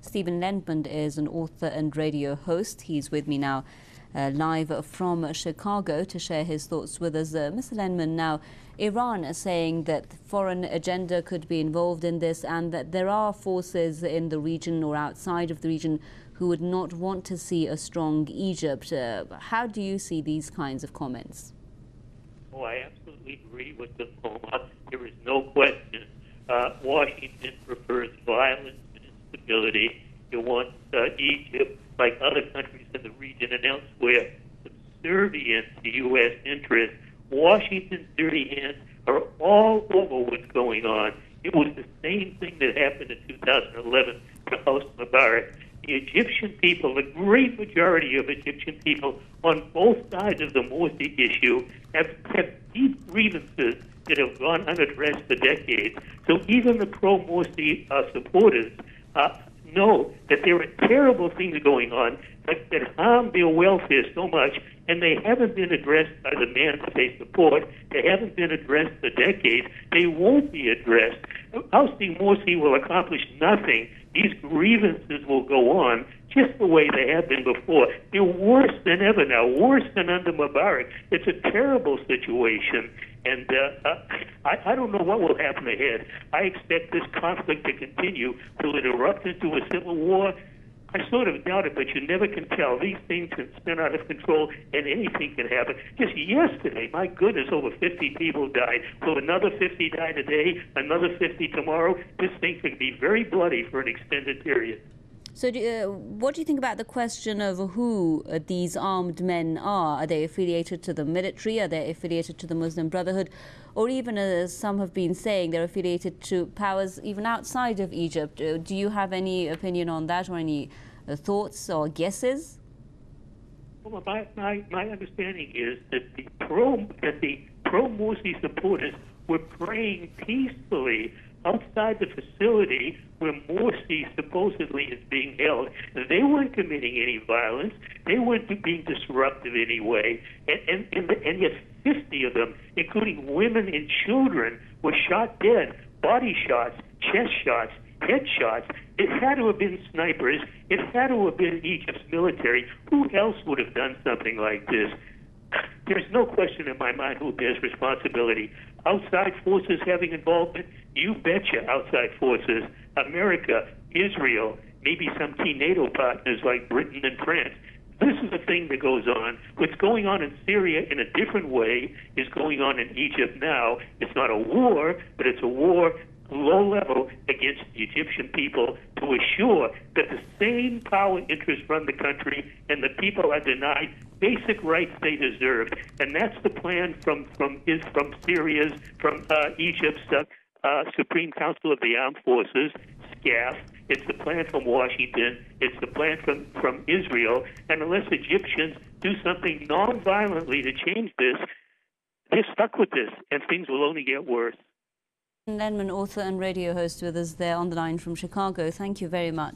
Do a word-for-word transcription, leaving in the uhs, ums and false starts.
Stephen Lendman is an author and radio host. He's with me now uh, live from Chicago to share his thoughts with us. Uh, Mister Lendman, now Iran is saying that foreign agenda could be involved in this and that there are forces in the region or outside of the region who would not want to see a strong Egypt. Uh, how do you see these kinds of comments? Oh, I absolutely agree with them, Omar. There is no question. Uh, Washington prefers violence and instability. It wants uh, Egypt, like other countries in the region and elsewhere, subservient to U S interests. Washington's dirty hands are all over what's going on. It was the same thing that happened in two thousand eleven to Hosni Mubarak. The Egyptian people, the great majority of Egyptian people on both sides of the Morsi issue, have, have deep grievances that have gone unaddressed for decades. So even the pro-Morsi uh, supporters uh, know that there are terrible things going on that, that harm their welfare so much, and they haven't been addressed by the man that they support. They haven't been addressed for decades. They won't be addressed. Ousting Morsi will accomplish nothing. These grievances will go on just the way they have been before. They're worse than ever now, worse than under Mubarak. It's a terrible situation, and uh, I, I don't know what will happen ahead. I expect this conflict to continue till it erupts into a civil war. I sort of doubt it, but you never can tell. These things can spin out of control, and anything can happen. Just yesterday, my goodness, over fifty people died. Will another fifty die today? Another fifty tomorrow? This thing could be very bloody for an extended period. So do, uh, what do you think about the question of who uh, these armed men are? Are they affiliated to the military? Are they affiliated to the Muslim Brotherhood? Or even, as some have been saying, they're affiliated to powers even outside of Egypt. Uh, do you have any opinion on that or any uh, thoughts or guesses? Well, my, my, my understanding is that the pro that the pro-Morsi supporters were praying peacefully outside the facility where Morsi supposedly is being held. They weren't committing any violence. They weren't being disruptive in any way. And, and, and, and yet fifty of them, including women and children, were shot dead. Body shots, chest shots, head shots. It had to have been snipers. It had to have been Egypt's military. Who else would have done something like this? There's no question in my mind who bears responsibility. Outside forces having involvement? You betcha outside forces. America, Israel, maybe some key NATO partners like Britain and France. This is the thing that goes on. What's going on in Syria in a different way is going on in Egypt now. It's not a war, but it's a war low level against the Egyptian people to assure that the same power interests run the country and the people are denied basic rights they deserve. And that's the plan from from is from Syria's, from uh, Egypt's uh, uh, Supreme Council of the Armed Forces, SCAF. It's the plan from Washington. It's the plan from, from Israel. And unless Egyptians do something non-violently to change this, they're stuck with this, and things will only get worse. Lendman, author and radio host, with us there on the line from Chicago. Thank you very much.